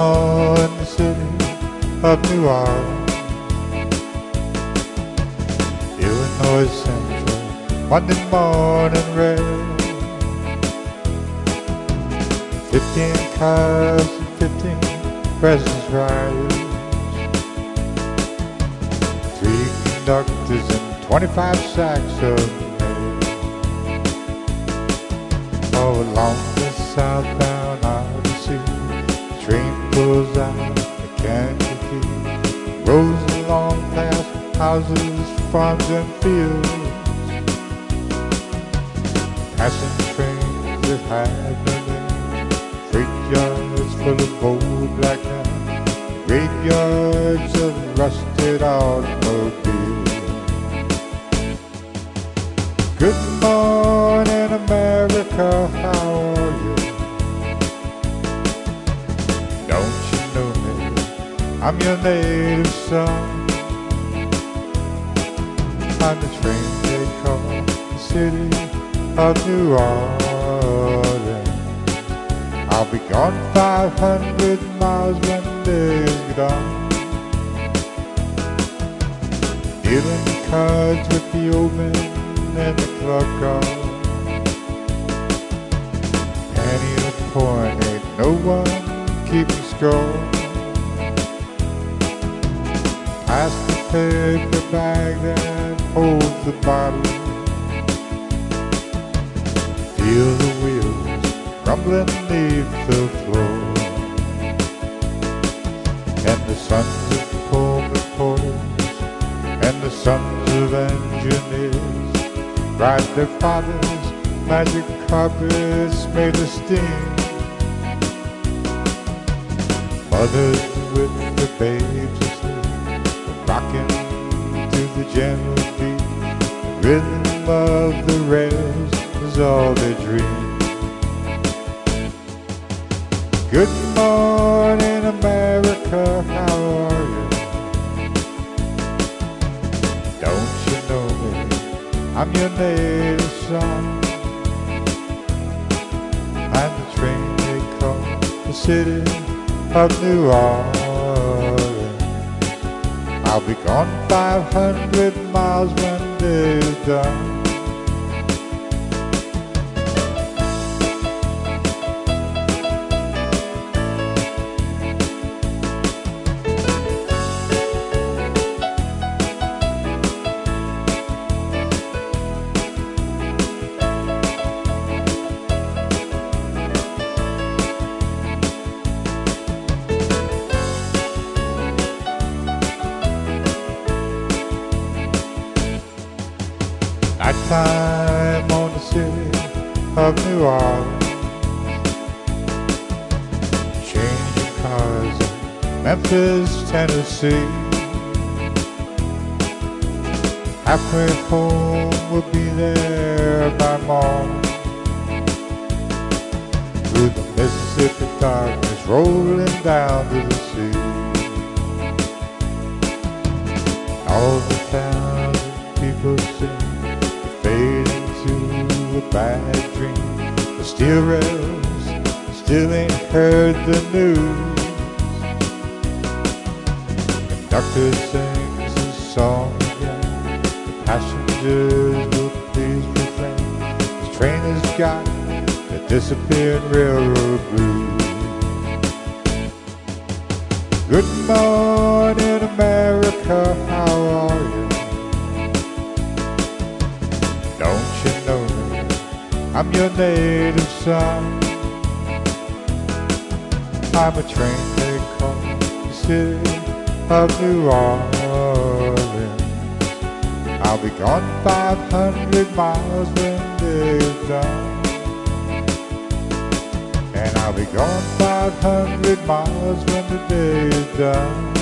down in the city of New Orleans, Illinois Central, Monday morning rail. 15 cars and 15 presents riders, 3 conductors and 25 sacks of mail. Oh, along the southbound Odyssey, the train pulls out at Kankakee, rolls along past houses, farms and fields, passing trains that have no name, freight yards full of old black men, graveyards of rusted automobiles. Good morning, America, how are you? Don't you know me? I'm your native son. I'm the train they call the city of New Orleans. I'll be gone 500 miles when the day is done, dealing cards with the old men and the club car. Penny a point, ain't no one keeping score. Pass the paper bag that holds the bottle, feel the wheels rumbling beneath the floor, and the sons of Pullman porters and the sons of engineers ride their fathers' magic carpets made of steam. Mothers with their babes asleep, rocking to the gentle beat. The rhythm of the rails is all they dream. Good morning, America, how are you? Don't you know me? I'm your native son. I'm the train they call the city of New Orleans. I'll be gone 500 miles when the day is done. Nighttime on the city of New Orleans, changing cars in Memphis, Tennessee. Halfway home, we'll be there by morning, through the Mississippi darkness, rolling down to the sea. All the towns and people sing, fade into a bad dream. The steel rails still ain't heard the news. Conductor sings his song again, the passengers will please refrain. This train has got the disappeared railroad blues. Good morning, America, how are you? Don't you know me? I'm your native son. I'm a train they call the city of New Orleans. I'll be gone 500 miles when the day is done, and I'll be gone 500 miles when the day is done.